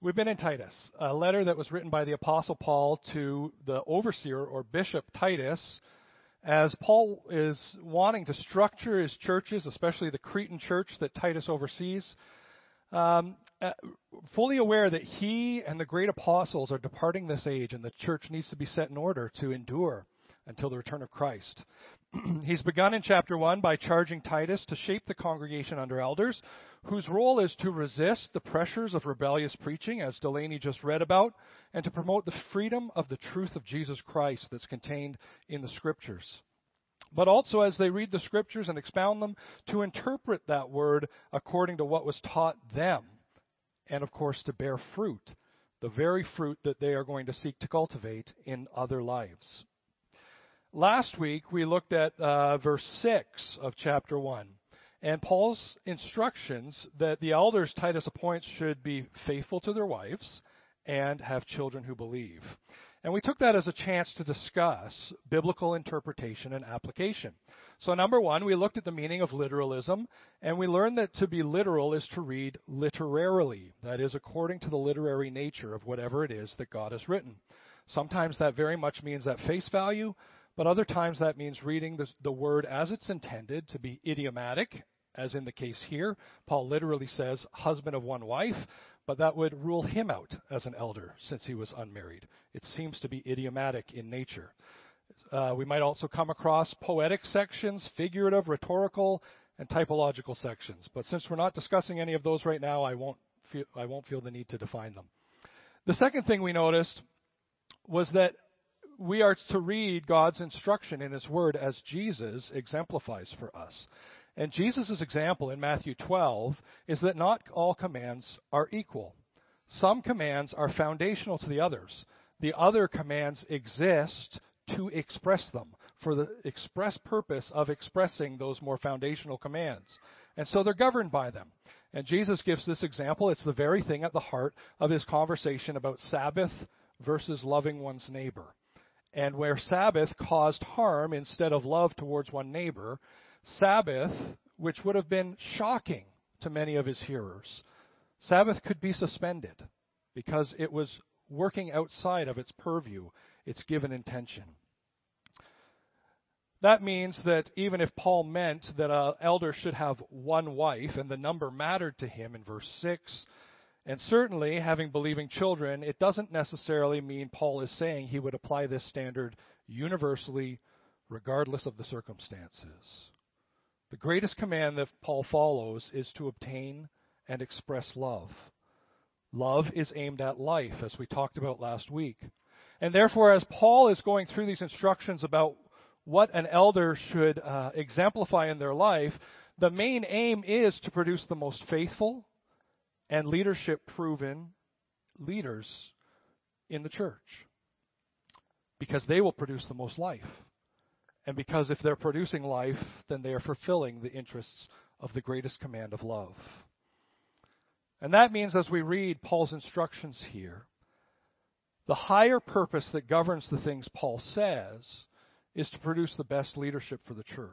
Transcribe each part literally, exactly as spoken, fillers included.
We've been in Titus, a letter that was written by the Apostle Paul to the overseer or bishop Titus, as Paul is wanting to structure his churches, especially the Cretan church that Titus oversees, um, uh, fully aware that he and the great apostles are departing this age and the church needs to be set in order to endure until the return of Christ. He's begun in chapter one by charging Titus to shape the congregation under elders, whose role is to resist the pressures of rebellious preaching, as Delaney just read about, and to promote the freedom of the truth of Jesus Christ that's contained in the Scriptures. But also, as they read the Scriptures and expound them, to interpret that word according to what was taught them, and of course to bear fruit, the very fruit that they are going to seek to cultivate in other lives. Last week, we looked at uh, verse six of chapter one, and Paul's instructions that the elders Titus appoints should be faithful to their wives and have children who believe. And we took that as a chance to discuss biblical interpretation and application. So number one, we looked at the meaning of literalism, and we learned that to be literal is to read literarily, that is, according to the literary nature of whatever it is that God has written. Sometimes that very much means at face value, but other times that means reading the, the word as it's intended to be idiomatic, as in the case here. Paul literally says husband of one wife, but that would rule him out as an elder since he was unmarried. It seems to be idiomatic in nature. Uh, we might also come across poetic sections, figurative, rhetorical, and typological sections. But since we're not discussing any of those right now, I won't feel, I won't feel the need to define them. The second thing we noticed was that we are to read God's instruction in His Word as Jesus exemplifies for us. And Jesus' example in Matthew twelve is that not all commands are equal. Some commands are foundational to the others. The other commands exist to express them, for the express purpose of expressing those more foundational commands. And so they're governed by them. And Jesus gives this example. It's the very thing at the heart of His conversation about Sabbath versus loving one's neighbor. And where Sabbath caused harm instead of love towards one neighbor, Sabbath, which would have been shocking to many of His hearers, Sabbath could be suspended because it was working outside of its purview, its given intention. That means that even if Paul meant that an elder should have one wife, and the number mattered to him in verse six, and certainly, having believing children, it doesn't necessarily mean Paul is saying he would apply this standard universally, regardless of the circumstances. The greatest command that Paul follows is to obtain and express love. Love is aimed at life, as we talked about last week. And therefore, as Paul is going through these instructions about what an elder should uh, exemplify in their life, the main aim is to produce the most faithful and leadership-proven leaders in the church, because they will produce the most life. And because if they're producing life, then they are fulfilling the interests of the greatest command of love. And that means, as we read Paul's instructions here, the higher purpose that governs the things Paul says is to produce the best leadership for the church.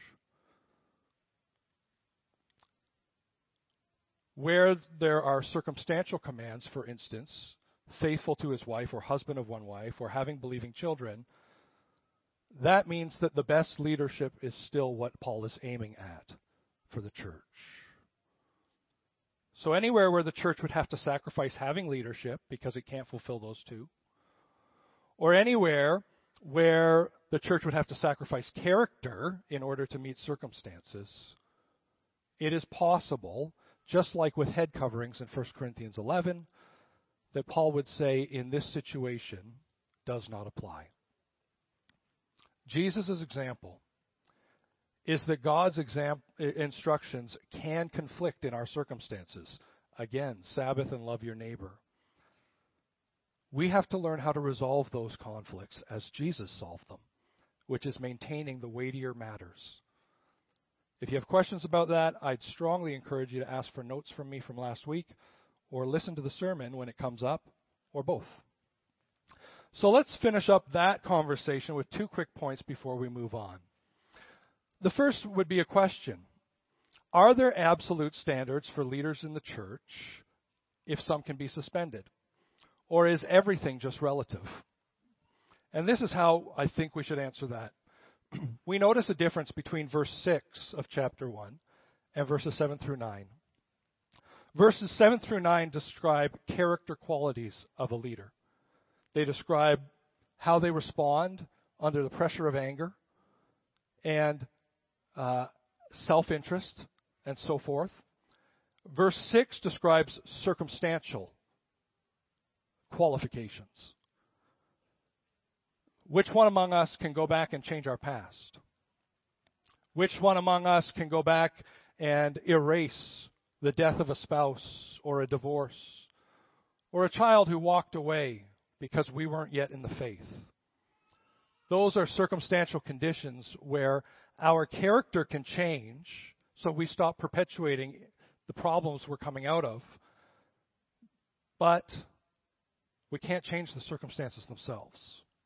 Where there are circumstantial commands, for instance, faithful to his wife or husband of one wife or having believing children, that means that the best leadership is still what Paul is aiming at for the church. So anywhere where the church would have to sacrifice having leadership because it can't fulfill those two, or anywhere where the church would have to sacrifice character in order to meet circumstances, it is possible, just like with head coverings in First Corinthians eleven, that Paul would say in this situation does not apply. Jesus' example is that God's exam- instructions can conflict in our circumstances. Again, Sabbath and love your neighbor. We have to learn how to resolve those conflicts as Jesus solved them, which is maintaining the weightier matters. If you have questions about that, I'd strongly encourage you to ask for notes from me from last week, or listen to the sermon when it comes up, or both. So let's finish up that conversation with two quick points before we move on. The first would be a question. Are there absolute standards for leaders in the church if some can be suspended? Or is everything just relative? And this is how I think we should answer that. We notice a difference between verse six of chapter one and verses seven through nine. Verses seven through nine describe character qualities of a leader. They describe how they respond under the pressure of anger and uh, self-interest and so forth. Verse six describes circumstantial qualifications. Which one among us can go back and change our past? Which one among us can go back and erase the death of a spouse or a divorce or a child who walked away because we weren't yet in the faith? Those are circumstantial conditions where our character can change, so we stop perpetuating the problems we're coming out of, but we can't change the circumstances themselves.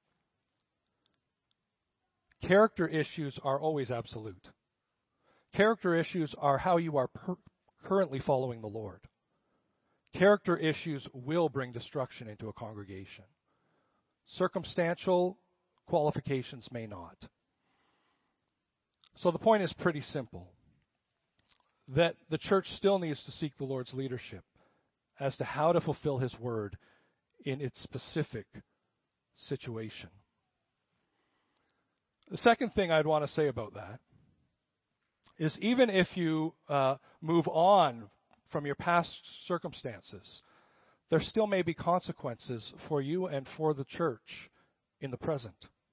Character issues are always absolute. Character issues are how you are per- currently following the Lord. Character issues will bring destruction into a congregation. Circumstantial qualifications may not. So the point is pretty simple, that the church still needs to seek the Lord's leadership as to how to fulfill His word in its specific situation. The second thing I'd want to say about that is even if you uh, move on from your past circumstances, there still may be consequences for you and for the church in the present.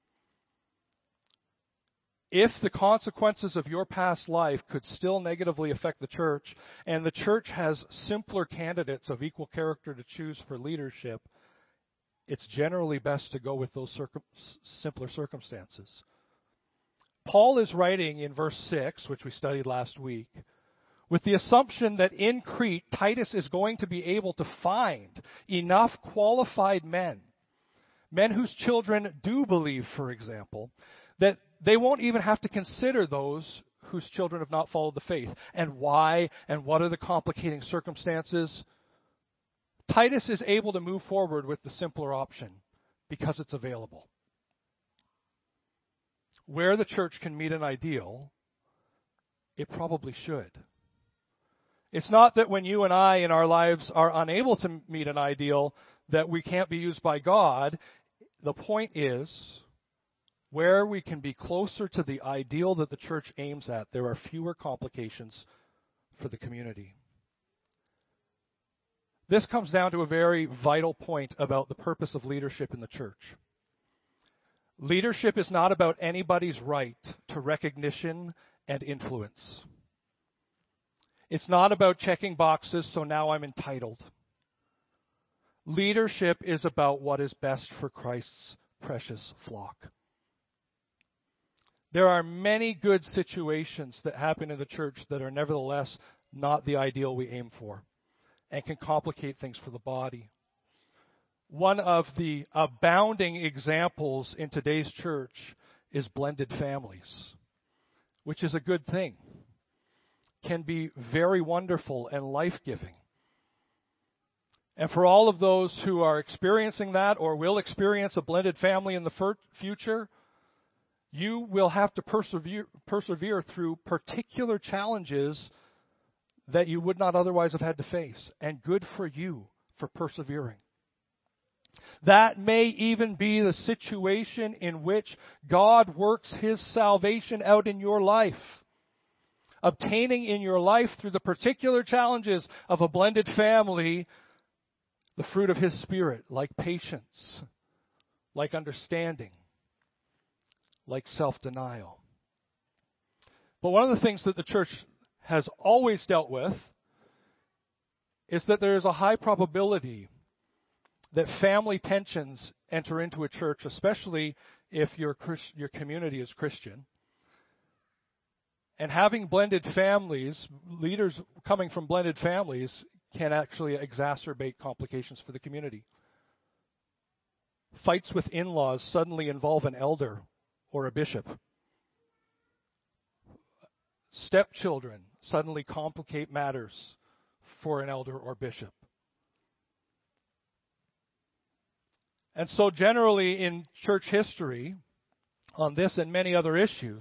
If the consequences of your past life could still negatively affect the church, and the church has simpler candidates of equal character to choose for leadership, it's generally best to go with those circum- simpler circumstances. Paul is writing in verse six, which we studied last week, with the assumption that in Crete, Titus is going to be able to find enough qualified men, men whose children do believe, for example, that they won't even have to consider those whose children have not followed the faith. And why, and what are the complicating circumstances? Titus is able to move forward with the simpler option because it's available. Where the church can meet an ideal, it probably should. It's not that when you and I in our lives are unable to meet an ideal that we can't be used by God. The point is, where we can be closer to the ideal that the church aims at, there are fewer complications for the community. This comes down to a very vital point about the purpose of leadership in the church. Leadership is not about anybody's right to recognition and influence. It's not about checking boxes, so now I'm entitled. Leadership is about what is best for Christ's precious flock. There are many good situations that happen in the church that are nevertheless not the ideal we aim for and can complicate things for the body. One of the abounding examples in today's church is blended families, which is a good thing, can be very wonderful and life-giving. And for all of those who are experiencing that or will experience a blended family in the future, you will have to persevere, persevere through particular challenges that you would not otherwise have had to face. And good for you for persevering. That may even be the situation in which God works His salvation out in your life, obtaining in your life through the particular challenges of a blended family the fruit of His Spirit, like patience, like understanding, like self-denial. But one of the things that the church has always dealt with is that there is a high probability that family tensions enter into a church, especially if your Christ, your community is Christian. And having blended families, leaders coming from blended families, can actually exacerbate complications for the community. Fights with in-laws suddenly involve an elder or a bishop. Stepchildren suddenly complicate matters for an elder or bishop. And so generally in church history, on this and many other issues,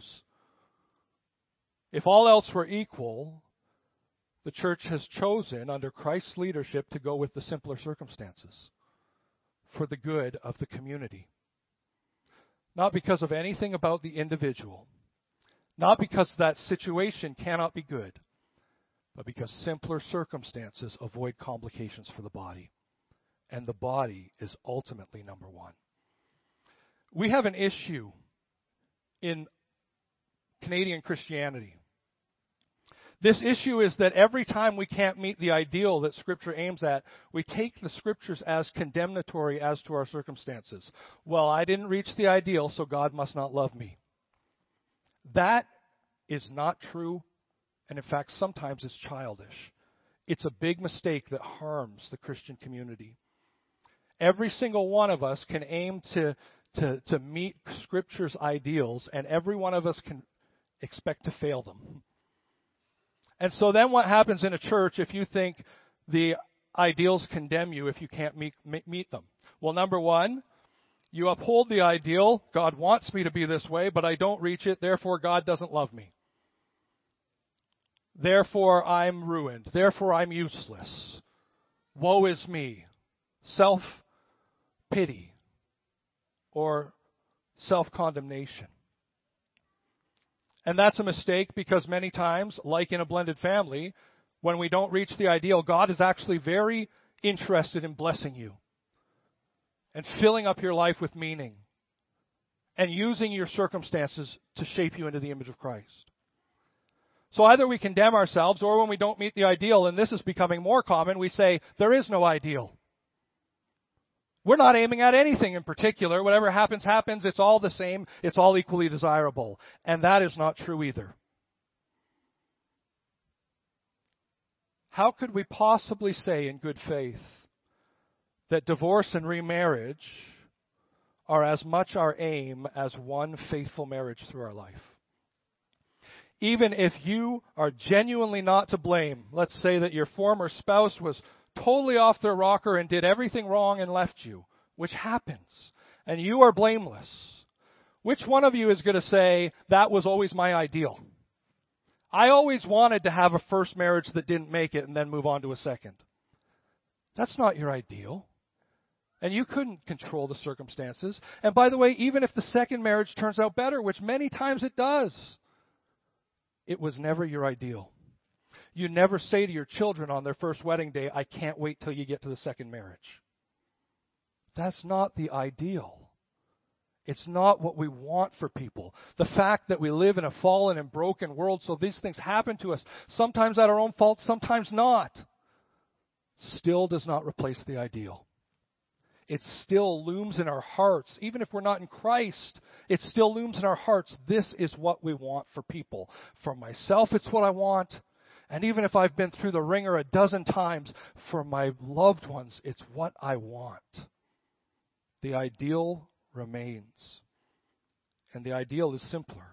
if all else were equal, the church has chosen, under Christ's leadership, to go with the simpler circumstances for the good of the community. Not because of anything about the individual, not because that situation cannot be good, but because simpler circumstances avoid complications for the body. And the body is ultimately number one. We have an issue in Canadian Christianity. This issue is that every time we can't meet the ideal that Scripture aims at, we take the Scriptures as condemnatory as to our circumstances. Well, I didn't reach the ideal, so God must not love me. That is not true, and in fact, sometimes it's childish. It's a big mistake that harms the Christian community. Every single one of us can aim to, to, to meet Scripture's ideals, and every one of us can expect to fail them. And so then what happens in a church if you think the ideals condemn you if you can't meet, meet them? Well, number one, you uphold the ideal. God wants me to be this way, but I don't reach it. Therefore, God doesn't love me. Therefore, I'm ruined. Therefore, I'm useless. Woe is me. Self-pity or self-condemnation. And that's a mistake because many times, like in a blended family, when we don't reach the ideal, God is actually very interested in blessing you and filling up your life with meaning and using your circumstances to shape you into the image of Christ. So either we condemn ourselves, or when we don't meet the ideal, and this is becoming more common, we say, there is no ideal. We're not aiming at anything in particular. Whatever happens, happens. It's all the same. It's all equally desirable. And that is not true either. How could we possibly say in good faith that divorce and remarriage are as much our aim as one faithful marriage through our life? Even if you are genuinely not to blame, let's say that your former spouse was totally off their rocker and did everything wrong and left you, which happens, and you are blameless, which one of you is going to say, that was always my ideal? I always wanted to have a first marriage that didn't make it and then move on to a second. That's not your ideal. And you couldn't control the circumstances. And by the way, even if the second marriage turns out better, which many times it does, it was never your ideal. You never say to your children on their first wedding day, I can't wait till you get to the second marriage. That's not the ideal. It's not what we want for people. The fact that we live in a fallen and broken world, so these things happen to us, sometimes at our own fault, sometimes not, still does not replace the ideal. It still looms in our hearts. Even if we're not in Christ, it still looms in our hearts. This is what we want for people. For myself, it's what I want. And even if I've been through the ringer a dozen times, for my loved ones, it's what I want. The ideal remains. And the ideal is simpler.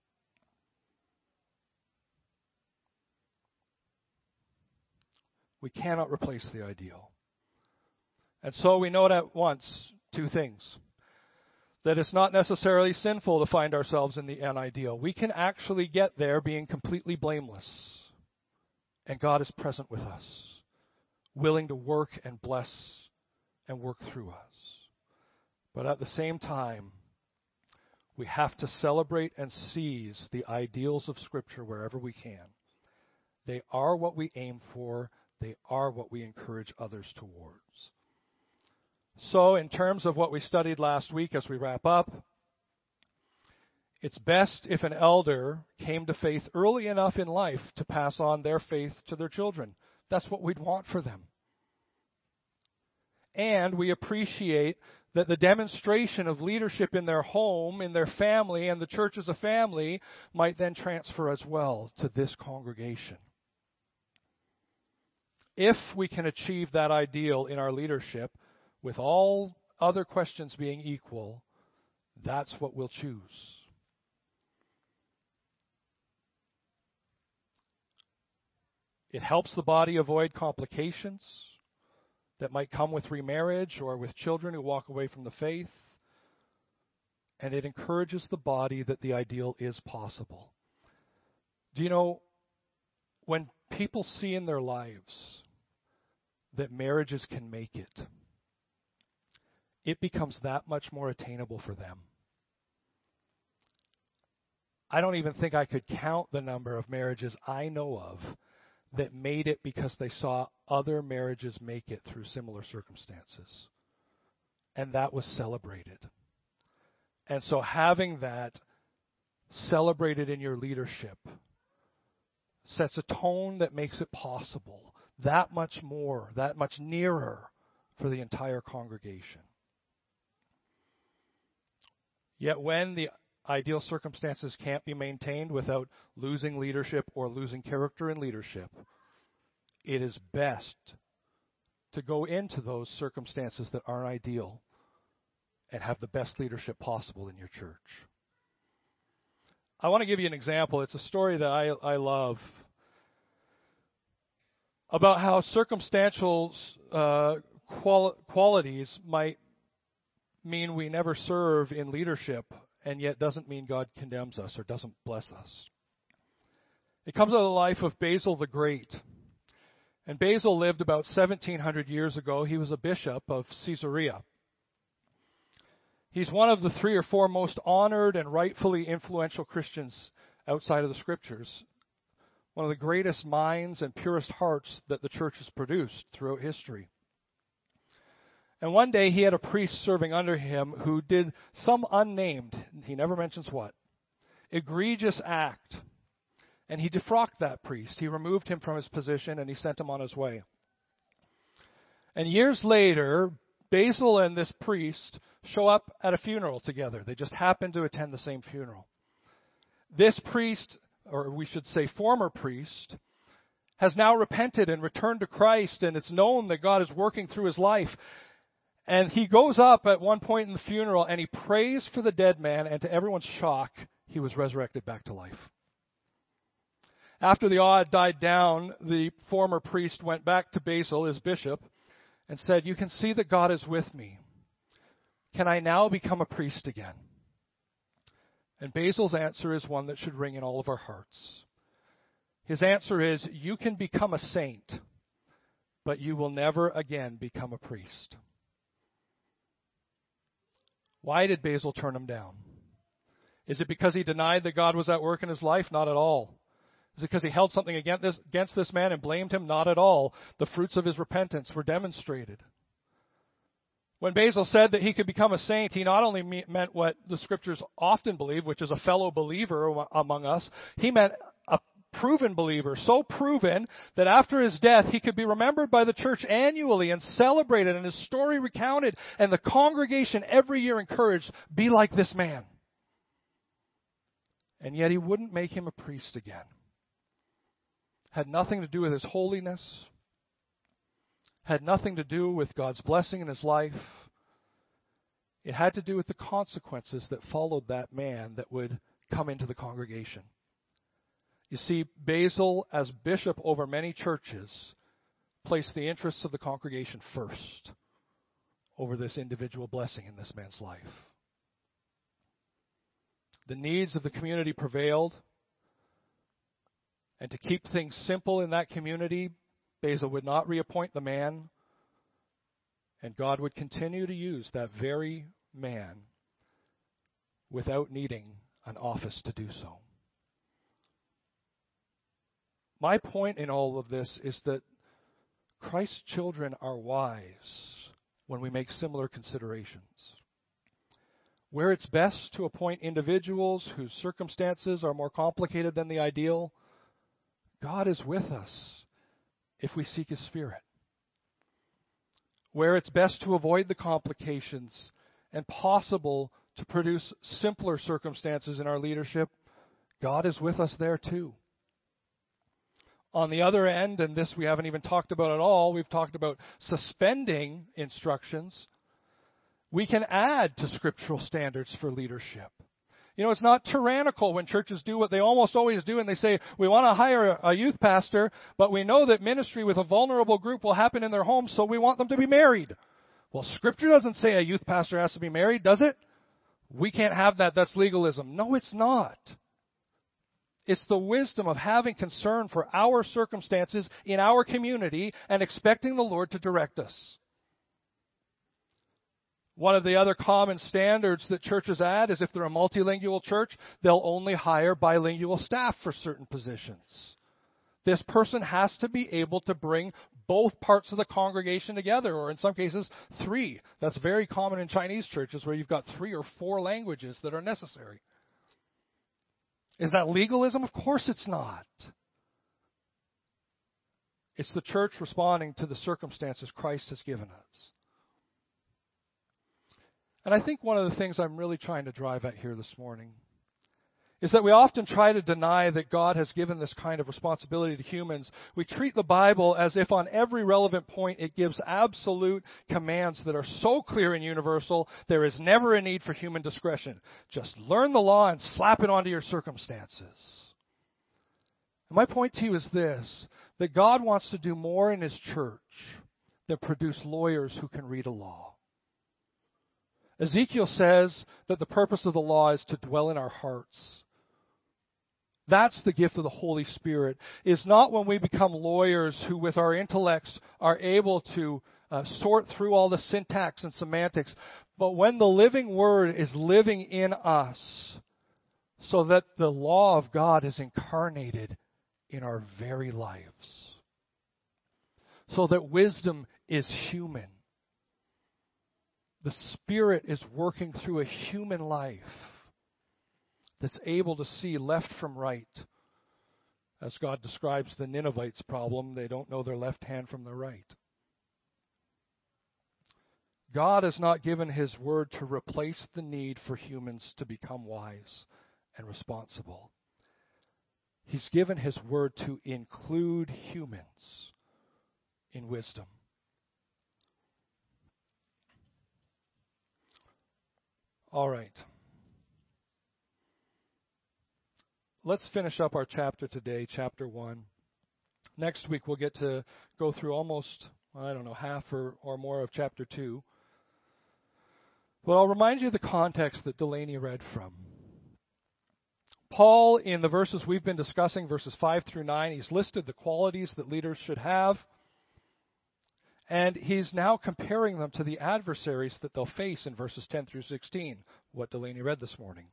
We cannot replace the ideal. And so we note at once two things. That it's not necessarily sinful to find ourselves in the unideal. We can actually get there being completely blameless. And God is present with us, willing to work and bless and work through us. But at the same time, we have to celebrate and seize the ideals of Scripture wherever we can. They are what we aim for. They are what we encourage others towards. So in terms of what we studied last week as we wrap up, it's best if an elder came to faith early enough in life to pass on their faith to their children. That's what we'd want for them. And we appreciate that the demonstration of leadership in their home, in their family, and the church as a family might then transfer as well to this congregation. If we can achieve that ideal in our leadership, with all other questions being equal, that's what we'll choose. It helps the body avoid complications. that might come with remarriage or with children who walk away from the faith. And it encourages the body that the ideal is possible. Do you know, when people see in their lives that marriages can make it, it becomes that much more attainable for them. I don't even think I could count the number of marriages I know of that made it because they saw other marriages make it through similar circumstances. And that was celebrated. And so having that celebrated in your leadership sets a tone that makes it possible, that much more, that much nearer for the entire congregation. Yet when the ideal circumstances can't be maintained without losing leadership or losing character in leadership, it is best to go into those circumstances that aren't ideal and have the best leadership possible in your church. I want to give you an example. It's a story that I, I love about how circumstantial uh, qual- qualities might mean we never serve in leadership, and yet doesn't mean God condemns us or doesn't bless us. It comes out of the life of Basil the Great. And Basil lived about seventeen hundred years ago. He was a bishop of Caesarea. He's one of the three or four most honored and rightfully influential Christians outside of the Scriptures. One of the greatest minds and purest hearts that the church has produced throughout history. And one day he had a priest serving under him who did some unnamed, he never mentions what, egregious act. And he defrocked that priest. He removed him from his position and he sent him on his way. And years later, Basil and this priest show up at a funeral together. They just happen to attend the same funeral. This priest, or we should say former priest, has now repented and returned to Christ, and it's known that God is working through his life. And he goes up at one point in the funeral and he prays for the dead man, and to everyone's shock, he was resurrected back to life. After the awe died down, the former priest went back to Basil, his bishop, and said, "You can see that God is with me. Can I now become a priest again?" And Basil's answer is one that should ring in all of our hearts. His answer is, you can become a saint, but you will never again become a priest. Why did Basil turn him down? Is it because he denied that God was at work in his life? Not at all. Is it because he held something against this, against this man and blamed him? Not at all. The fruits of his repentance were demonstrated. When Basil said that he could become a saint, he not only me- meant what the Scriptures often believe, which is a fellow believer among us, he meant a proven believer, so proven that after his death he could be remembered by the church annually and celebrated and his story recounted, and the congregation every year encouraged, be like this man. And yet he wouldn't make him a priest again. Had nothing to do with his holiness, had nothing to do with God's blessing in his life. It had to do with the consequences that followed that man that would come into the congregation. You see, Basil, as bishop over many churches, placed the interests of the congregation first over this individual blessing in this man's life. The needs of the community prevailed, and to keep things simple in that community, Basil would not reappoint the man, and God would continue to use that very man without needing an office to do so. My point in all of this is that Christ's children are wise when we make similar considerations. Where it's best to appoint individuals whose circumstances are more complicated than the ideal, God is with us if we seek His Spirit. Where it's best to avoid the complications and possible to produce simpler circumstances in our leadership, God is with us there too. On the other end, and this we haven't even talked about at all, we've talked about suspending instructions. We can add to scriptural standards for leadership. You know, it's not tyrannical when churches do what they almost always do and they say, we want to hire a youth pastor, but we know that ministry with a vulnerable group will happen in their homes, so we want them to be married. Well, Scripture doesn't say a youth pastor has to be married, does it? We can't have that. That's legalism. No, it's not. It's the wisdom of having concern for our circumstances in our community and expecting the Lord to direct us. One of the other common standards that churches add is if they're a multilingual church, they'll only hire bilingual staff for certain positions. This person has to be able to bring both parts of the congregation together, or in some cases, three. That's very common in Chinese churches where you've got three or four languages that are necessary. Is that legalism? Of course it's not. It's the church responding to the circumstances Christ has given us. And I think one of the things I'm really trying to drive at here this morning is that we often try to deny that God has given this kind of responsibility to humans. We treat the Bible as if on every relevant point it gives absolute commands that are so clear and universal, there is never a need for human discretion. Just learn the law and slap it onto your circumstances. And my point to you is this, that God wants to do more in His church than produce lawyers who can read a law. Ezekiel says that the purpose of the law is to dwell in our hearts. That's the gift of the Holy Spirit, is not when we become lawyers who with our intellects are able to uh, sort through all the syntax and semantics, but when the living Word is living in us so that the law of God is incarnated in our very lives. So that wisdom is human. The Spirit is working through a human life that's able to see left from right. As God describes the Ninevites' problem, they don't know their left hand from their right. God has not given His Word to replace the need for humans to become wise and responsible. He's given His Word to include humans in wisdom. All right. Let's finish up our chapter today, chapter one. Next week we'll get to go through almost, I don't know, half or, or more of chapter two. But I'll remind you of the context that Delaney read from. Paul, in the verses we've been discussing, verses five through nine, he's listed the qualities that leaders should have. And he's now comparing them to the adversaries that they'll face in verses ten through sixteen, what Delaney read this morning.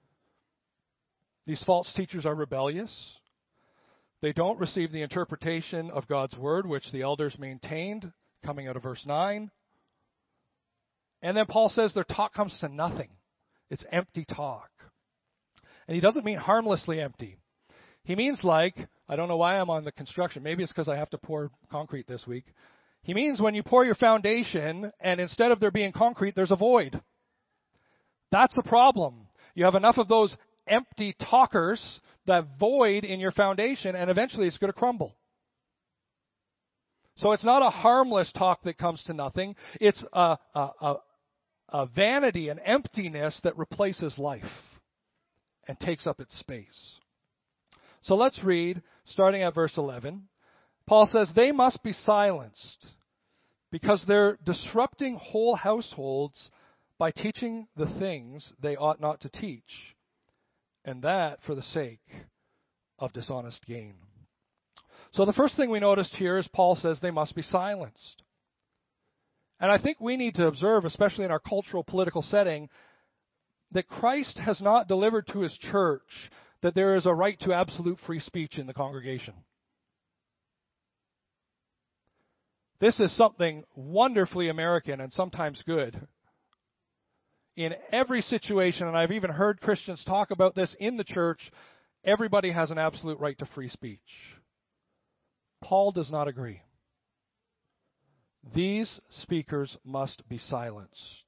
These false teachers are rebellious. They don't receive the interpretation of God's word, which the elders maintained, coming out of verse nine. And then Paul says their talk comes to nothing. It's empty talk. And he doesn't mean harmlessly empty. He means like, I don't know why I'm on the construction. Maybe it's because I have to pour concrete this week. He means when you pour your foundation and instead of there being concrete, there's a void. That's the problem. You have enough of those empty talkers, that void in your foundation, and eventually it's going to crumble. So it's not a harmless talk that comes to nothing. It's a, a, a, a vanity, an emptiness that replaces life and takes up its space. So let's read, starting at verse eleven. Paul says, they must be silenced because they're disrupting whole households by teaching the things they ought not to teach, and that for the sake of dishonest gain. So the first thing we noticed here is Paul says they must be silenced. And I think we need to observe, especially in our cultural political setting, that Christ has not delivered to His church that there is a right to absolute free speech in the congregation. This is something wonderfully American and sometimes good. In every situation, and I've even heard Christians talk about this in the church, everybody has an absolute right to free speech. Paul does not agree. These speakers must be silenced.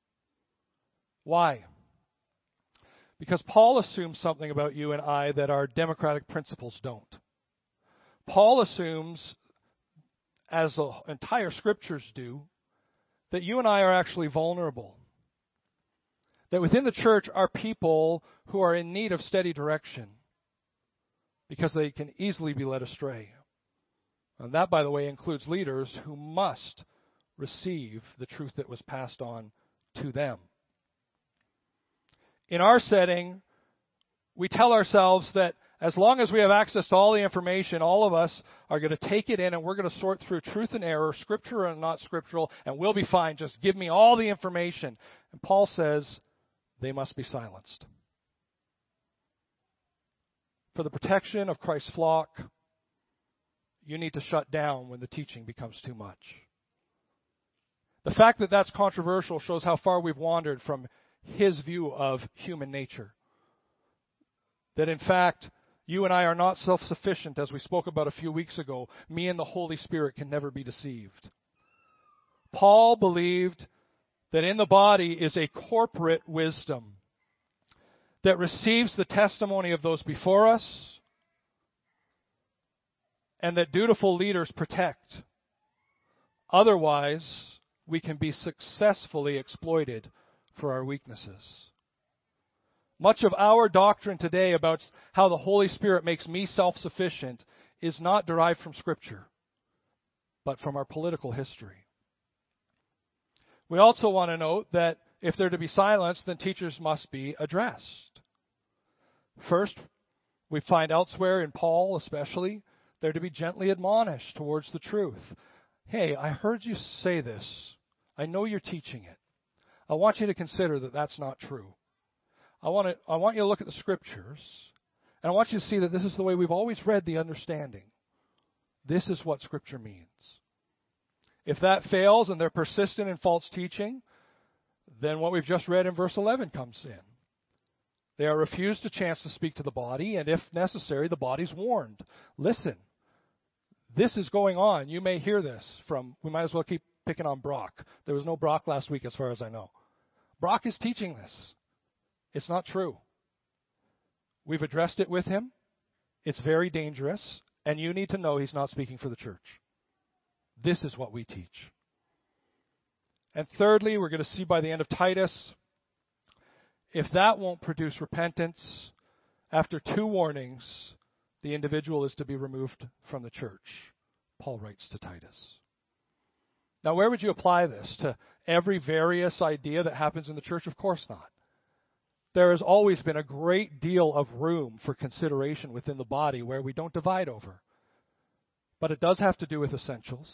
Why? Because Paul assumes something about you and I that our democratic principles don't. Paul assumes, as the entire scriptures do, that you and I are actually vulnerable. that within the church are people who are in need of steady direction because they can easily be led astray. And that, by the way, includes leaders who must receive the truth that was passed on to them. In our setting, we tell ourselves that as long as we have access to all the information, all of us are going to take it in and we're going to sort through truth and error, scripture and not scriptural, and we'll be fine. Just give me all the information. And Paul says they must be silenced. For the protection of Christ's flock, you need to shut down when the teaching becomes too much. The fact that that's controversial shows how far we've wandered from his view of human nature. That in fact, you and I are not self-sufficient, as we spoke about a few weeks ago. Me and the Holy Spirit can never be deceived. Paul believed that in the body is a corporate wisdom that receives the testimony of those before us and that dutiful leaders protect. Otherwise, we can be successfully exploited for our weaknesses. Much of our doctrine today about how the Holy Spirit makes me self-sufficient is not derived from Scripture, but from our political history. We also want to note that if they're to be silenced, then teachers must be addressed. First, we find elsewhere in Paul especially, they're to be gently admonished towards the truth. Hey, I heard you say this. I know you're teaching it. I want you to consider that that's not true. I want to, I want you to look at the Scriptures, and I want you to see that this is the way we've always read the understanding. This is what Scripture means. If that fails and they're persistent in false teaching, then what we've just read in verse eleven comes in. They are refused a chance to speak to the body, and if necessary, the body's warned. Listen, this is going on. You may hear this from, we might as well keep picking on Brock. There was no Brock last week as far as I know. Brock is teaching this. It's not true. We've addressed it with him. It's very dangerous, and you need to know he's not speaking for the church. This is what we teach. And thirdly, we're going to see by the end of Titus, if that won't produce repentance, after two warnings, the individual is to be removed from the church, Paul writes to Titus. Now, where would you apply this? To every various idea that happens in the church? Of course not. There has always been a great deal of room for consideration within the body where we don't divide over. But it does have to do with essentials.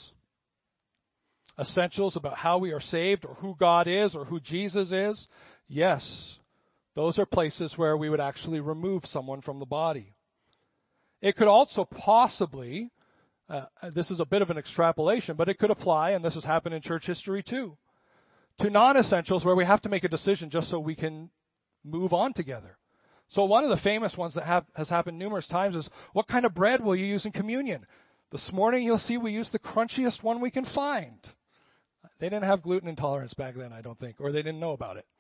Essentials about how we are saved or who God is or who Jesus is. Yes, those are places where we would actually remove someone from the body. It could also possibly, uh, this is a bit of an extrapolation, but it could apply, and this has happened in church history too, to non-essentials where we have to make a decision just so we can move on together. So one of the famous ones that have, has happened numerous times is, what kind of bread will you use in communion? This morning you'll see we use the crunchiest one we can find. They didn't have gluten intolerance back then, I don't think, or they didn't know about it.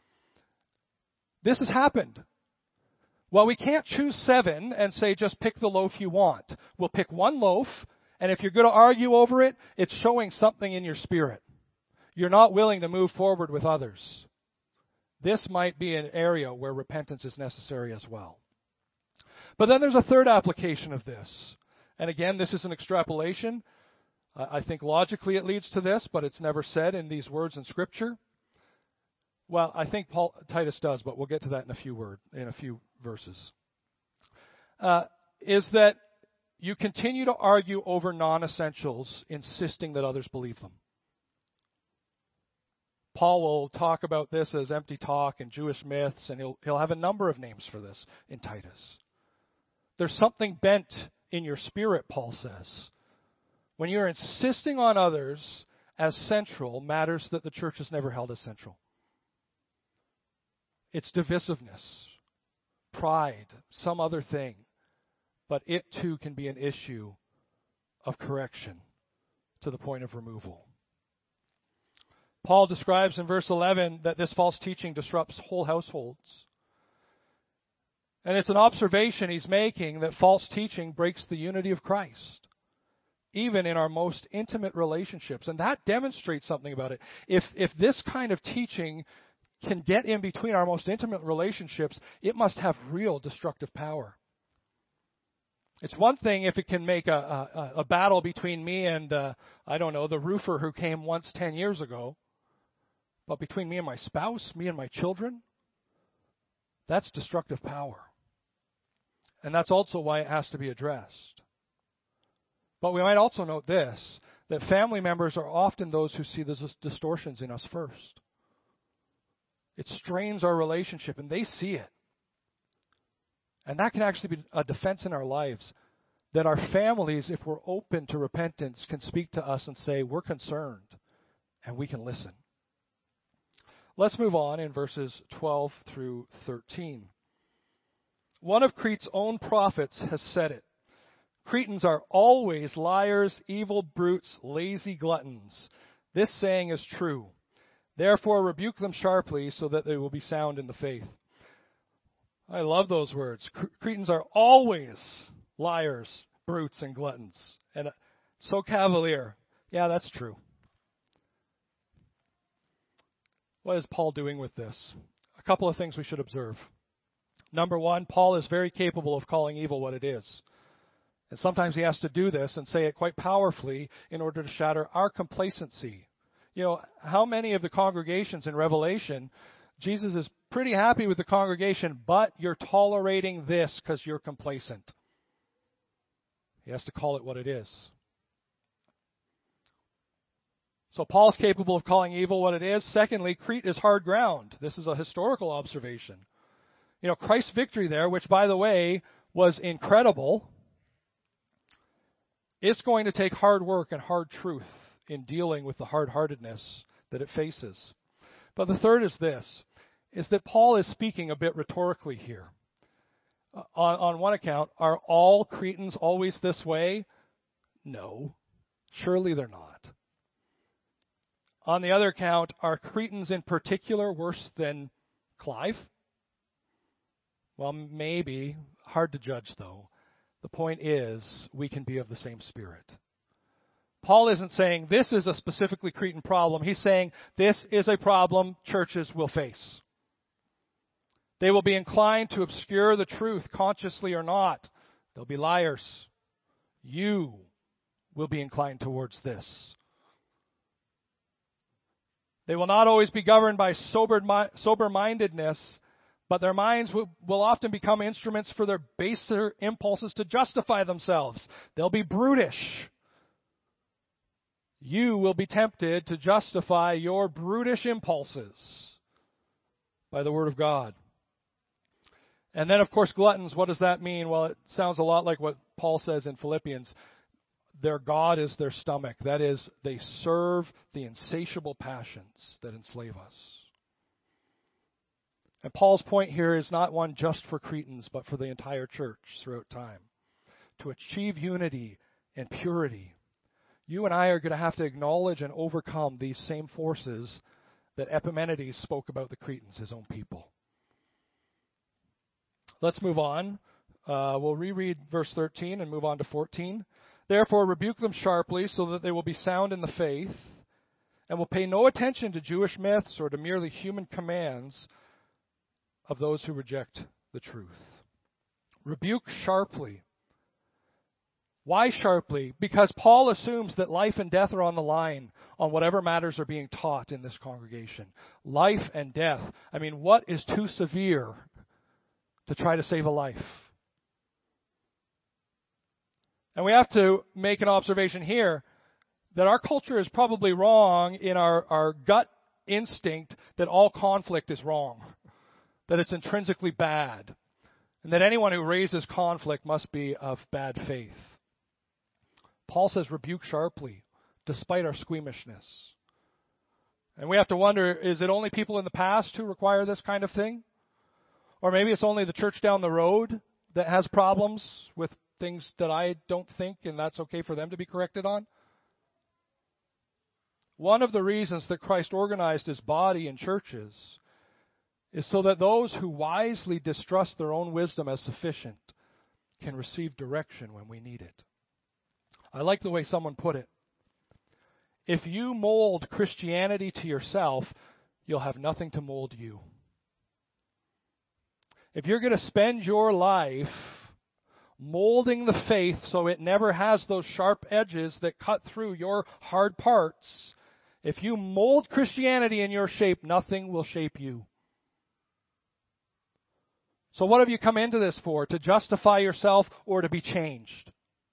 This has happened. Well, we can't choose seven and say just pick the loaf you want. We'll pick one loaf, and if you're going to argue over it, it's showing something in your spirit. You're not willing to move forward with others. This might be an area where repentance is necessary as well. But then there's a third application of this. And again, this is an extrapolation. I think logically it leads to this, but it's never said in these words in Scripture. Well, I think Paul, Titus does, but we'll get to that in a few word, in a few verses. Uh, is that you continue to argue over non-essentials, insisting that others believe them. Paul will talk about this as empty talk and Jewish myths, and he'll, he'll have a number of names for this in Titus. There's something bent in your spirit, Paul says. When you're insisting on others as central matters that the church has never held as central. It's divisiveness, pride, some other thing. But it too can be an issue of correction to the point of removal. Paul describes in verse eleven that this false teaching disrupts whole households. And it's an observation he's making that false teaching breaks the unity of Christ, even in our most intimate relationships. And that demonstrates something about it. If if this kind of teaching can get in between our most intimate relationships, it must have real destructive power. It's one thing if it can make a, a, a battle between me and, uh, I don't know, the roofer who came once ten years ago. But between me and my spouse, me and my children, that's destructive power. And that's also why it has to be addressed. But we might also note this, that family members are often those who see the distortions in us first. It strains our relationship, and they see it. And that can actually be a defense in our lives, that our families, if we're open to repentance, can speak to us and say, we're concerned, and we can listen. Let's move on in verses twelve through thirteen. One of Crete's own prophets has said it. Cretans are always liars, evil brutes, lazy gluttons. This saying is true. Therefore rebuke them sharply so that they will be sound in the faith. I love those words. Cretans are always liars, brutes, and gluttons. And so cavalier. Yeah, that's true. What is Paul doing with this? A couple of things we should observe. Number one, Paul is very capable of calling evil what it is. And sometimes he has to do this and say it quite powerfully in order to shatter our complacency. You know, how many of the congregations in Revelation, Jesus is pretty happy with the congregation, but you're tolerating this because you're complacent. He has to call it what it is. So Paul's capable of calling evil what it is. Secondly, Crete is hard ground. This is a historical observation. You know, Christ's victory there, which, by the way, was incredible, it's going to take hard work and hard truth in dealing with the hard-heartedness that it faces. But the third is this, is that Paul is speaking a bit rhetorically here. Uh, on, on one account, are all Cretans always this way? No, surely they're not. On the other account, are Cretans in particular worse than Clive? Well, maybe. Hard to judge, though. The point is, we can be of the same spirit. Paul isn't saying this is a specifically Cretan problem. He's saying this is a problem churches will face. They will be inclined to obscure the truth, consciously or not. They'll be liars. You will be inclined towards this. They will not always be governed by sober-mindedness, but their minds will, will often become instruments for their baser impulses to justify themselves. They'll be brutish. You will be tempted to justify your brutish impulses by the Word of God. And then, of course, gluttons, what does that mean? Well, it sounds a lot like what Paul says in Philippians. Their God is their stomach. That is, they serve the insatiable passions that enslave us. And Paul's point here is not one just for Cretans, but for the entire church throughout time. To achieve unity and purity, you and I are going to have to acknowledge and overcome these same forces that Epimenides spoke about the Cretans, his own people. Let's move on. Uh, we'll reread verse thirteen and move on to fourteen. Therefore, rebuke them sharply so that they will be sound in the faith and will pay no attention to Jewish myths or to merely human commands of those who reject the truth. Rebuke sharply. Why sharply? Because Paul assumes that life and death are on the line on whatever matters are being taught in this congregation. Life and death. I mean, what is too severe to try to save a life? And we have to make an observation here that our culture is probably wrong in our, our gut instinct that all conflict is wrong, that it's intrinsically bad, and that anyone who raises conflict must be of bad faith. Paul says rebuke sharply, despite our squeamishness. And we have to wonder, is it only people in the past who require this kind of thing? Or maybe it's only the church down the road that has problems with things that I don't think, and that's okay for them to be corrected on? One of the reasons that Christ organized his body in churches is so that those who wisely distrust their own wisdom as sufficient can receive direction when we need it. I like the way someone put it. If you mold Christianity to yourself, you'll have nothing to mold you. If you're going to spend your life molding the faith so it never has those sharp edges that cut through your hard parts, if you mold Christianity in your shape, nothing will shape you. So what have you come into this for? To justify yourself or to be changed?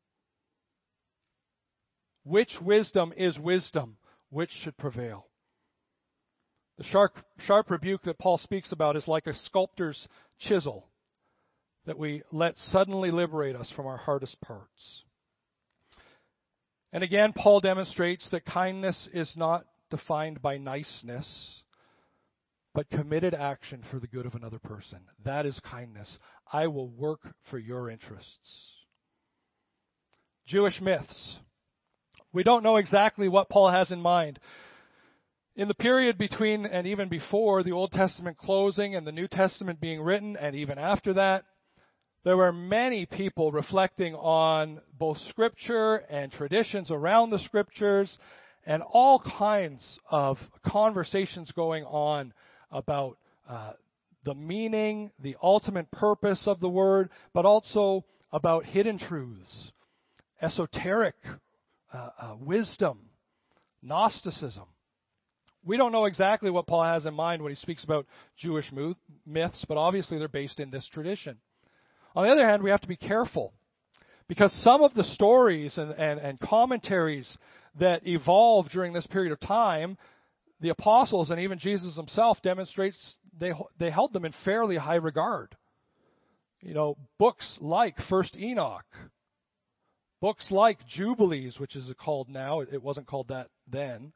Which wisdom is wisdom? Which should prevail? The sharp, sharp rebuke that Paul speaks about is like a sculptor's chisel that we let suddenly liberate us from our hardest parts. And again, Paul demonstrates that kindness is not defined by niceness, but committed action for the good of another person. That is kindness. I will work for your interests. Jewish myths. We don't know exactly what Paul has in mind. In the period between and even before the Old Testament closing and the New Testament being written, and even after that, there were many people reflecting on both Scripture and traditions around the Scriptures, and all kinds of conversations going on about uh, the meaning, the ultimate purpose of the Word, but also about hidden truths, esoteric uh, uh, wisdom, Gnosticism. We don't know exactly what Paul has in mind when he speaks about Jewish myths, but obviously they're based in this tradition. On the other hand, we have to be careful, because some of the stories and, and, and commentaries that evolved during this period of time, the apostles and even Jesus himself demonstrates they they held them in fairly high regard. You know, books like First Enoch, books like Jubilees, which is called now, it wasn't called that then.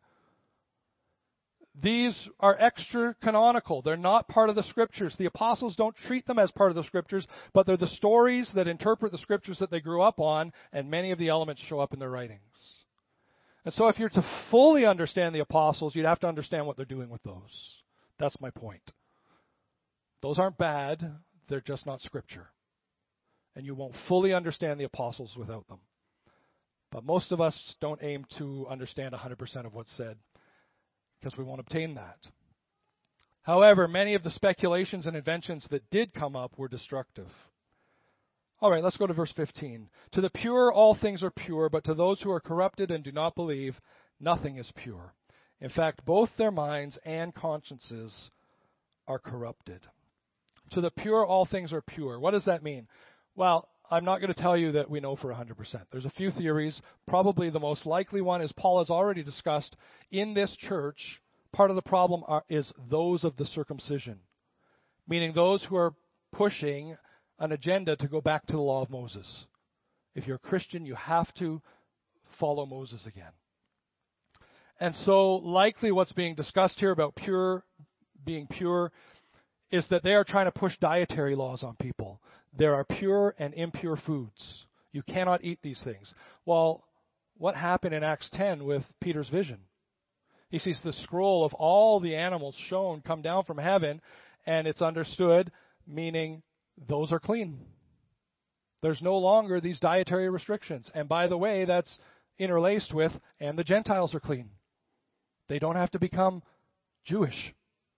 These are extra canonical. They're not part of the Scriptures. The apostles don't treat them as part of the Scriptures, but they're the stories that interpret the Scriptures that they grew up on, and many of the elements show up in their writings. And so if you're to fully understand the apostles, you'd have to understand what they're doing with those. That's my point. Those aren't bad. They're just not Scripture. And you won't fully understand the apostles without them. But most of us don't aim to understand one hundred percent of what's said, because we won't obtain that. However, many of the speculations and inventions that did come up were destructive. All right, let's go to verse fifteen. To the pure, all things are pure, but to those who are corrupted and do not believe, nothing is pure. In fact, both their minds and consciences are corrupted. To the pure, all things are pure. What does that mean? Well, I'm not going to tell you that we know for one hundred percent. There's a few theories. Probably the most likely one is Paul has already discussed in this church, part of the problem are, is those of the circumcision, meaning those who are pushing an agenda to go back to the law of Moses. If you're a Christian, you have to follow Moses again. And so likely what's being discussed here about pure, being pure, is that they are trying to push dietary laws on people. There are pure and impure foods. You cannot eat these things. Well, what happened in Acts ten with Peter's vision? He sees the scroll of all the animals shown come down from heaven, and it's understood, meaning those are clean. There's no longer these dietary restrictions. And by the way, that's interlaced with, and the Gentiles are clean. They don't have to become Jewish.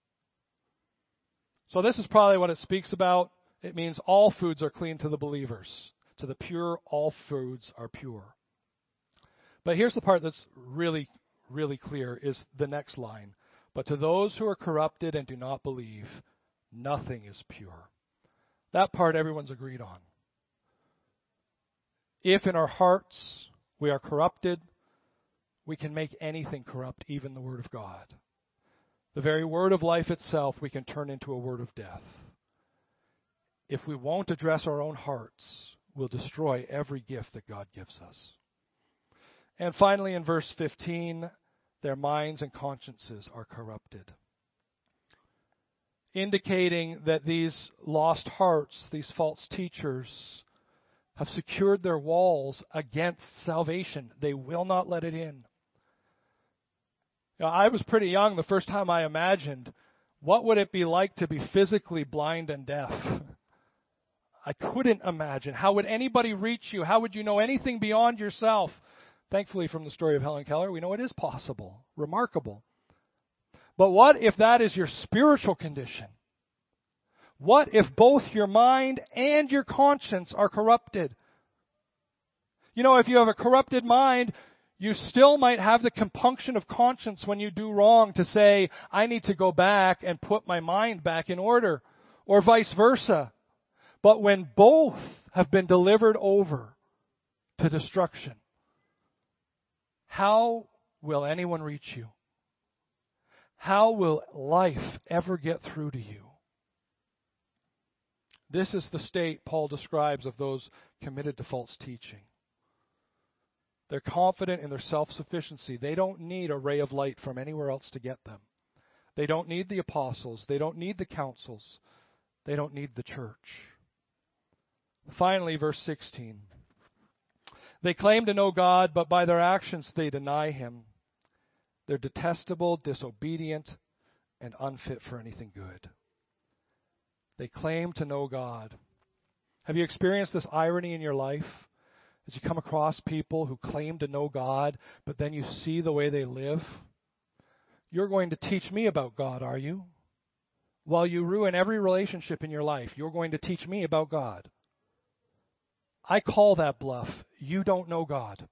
So this is probably what it speaks about. It means all foods are clean to the believers. To the pure, all foods are pure. But here's the part that's really, really clear, is the next line. But to those who are corrupted and do not believe, nothing is pure. That part everyone's agreed on. If in our hearts we are corrupted, we can make anything corrupt, even the Word of God. The very word of life itself we can turn into a word of death. If we won't address our own hearts, we'll destroy every gift that God gives us. And finally, in verse fifteen, their minds and consciences are corrupted, indicating that these lost hearts, these false teachers, have secured their walls against salvation. They will not let it in. Now, I was pretty young the first time I imagined, what would it be like to be physically blind and deaf? I couldn't imagine. How would anybody reach you? How would you know anything beyond yourself? Thankfully, from the story of Helen Keller, we know it is possible. Remarkable. But what if that is your spiritual condition? What if both your mind and your conscience are corrupted? You know, if you have a corrupted mind, you still might have the compunction of conscience when you do wrong to say, I need to go back and put my mind back in order, or vice versa. But when both have been delivered over to destruction, how will anyone reach you? How will life ever get through to you? This is the state Paul describes of those committed to false teaching. They're confident in their self-sufficiency. They don't need a ray of light from anywhere else to get them. They don't need the apostles. They don't need the councils. They don't need the church. Finally, verse sixteen. They claim to know God, but by their actions they deny Him. They're detestable, disobedient, and unfit for anything good. They claim to know God. Have you experienced this irony in your life? As you come across people who claim to know God, but then you see the way they live? You're going to teach me about God, are you? While you ruin every relationship in your life, you're going to teach me about God. I call that bluff. You don't know God.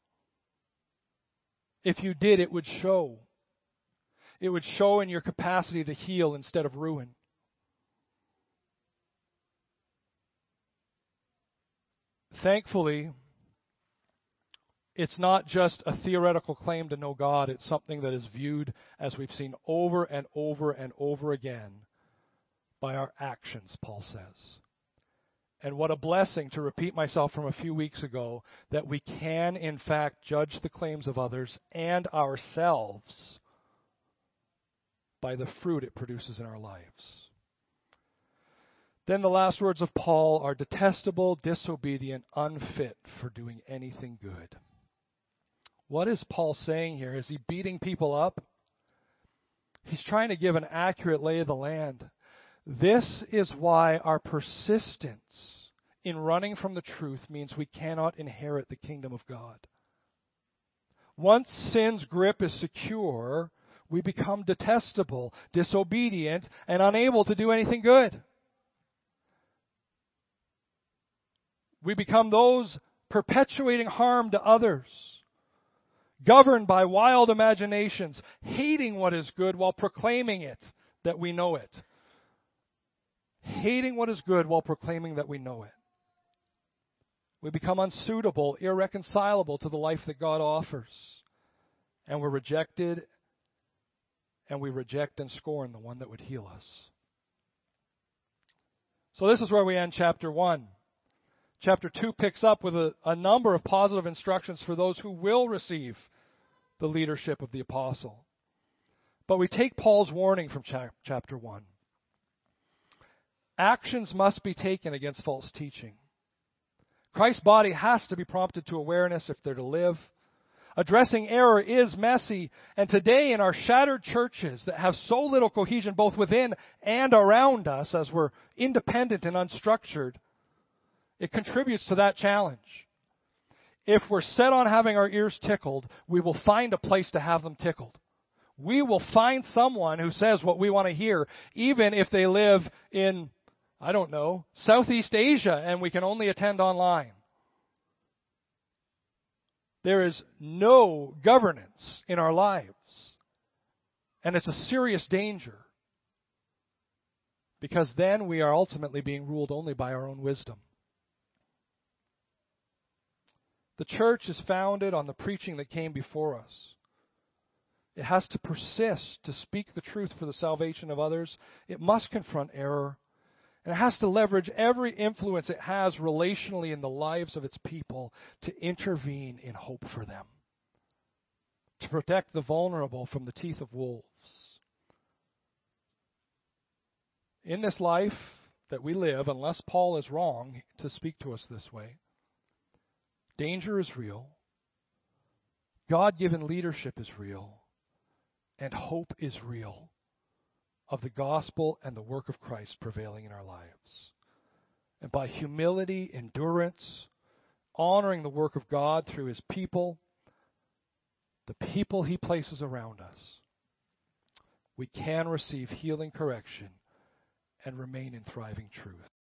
If you did, it would show. It would show in your capacity to heal instead of ruin. Thankfully, it's not just a theoretical claim to know God. It's something that is viewed, as we've seen over and over and over again, by our actions, Paul says. And what a blessing, to repeat myself from a few weeks ago, that we can, in fact, judge the claims of others and ourselves by the fruit it produces in our lives. Then the last words of Paul are detestable, disobedient, unfit for doing anything good. What is Paul saying here? Is he beating people up? He's trying to give an accurate lay of the land. This is why our persistence in running from the truth means we cannot inherit the kingdom of God. Once sin's grip is secure, we become detestable, disobedient, and unable to do anything good. We become those perpetuating harm to others, governed by wild imaginations, hating what is good while proclaiming it that we know it. Hating what is good while proclaiming that we know it. We become unsuitable, irreconcilable to the life that God offers. And we're rejected, and we reject and scorn the one that would heal us. So this is where we end chapter one. Chapter two picks up with a, a number of positive instructions for those who will receive the leadership of the apostle. But we take Paul's warning from cha- chapter one. Actions must be taken against false teaching. Christ's body has to be prompted to awareness if they're to live. Addressing error is messy, and today in our shattered churches that have so little cohesion both within and around us as we're independent and unstructured, it contributes to that challenge. If we're set on having our ears tickled, we will find a place to have them tickled. We will find someone who says what we want to hear, even if they live in, I don't know, Southeast Asia, and we can only attend online. There is no governance in our lives, and it's a serious danger, because then we are ultimately being ruled only by our own wisdom. The church is founded on the preaching that came before us. It has to persist to speak the truth for the salvation of others. It must confront error. And it has to leverage every influence it has relationally in the lives of its people to intervene in hope for them, to protect the vulnerable from the teeth of wolves. In this life that we live, unless Paul is wrong to speak to us this way, danger is real, God-given leadership is real, and hope is real of the gospel and the work of Christ prevailing in our lives. And by humility, endurance, honoring the work of God through His people, the people He places around us, we can receive healing correction and remain in thriving truth.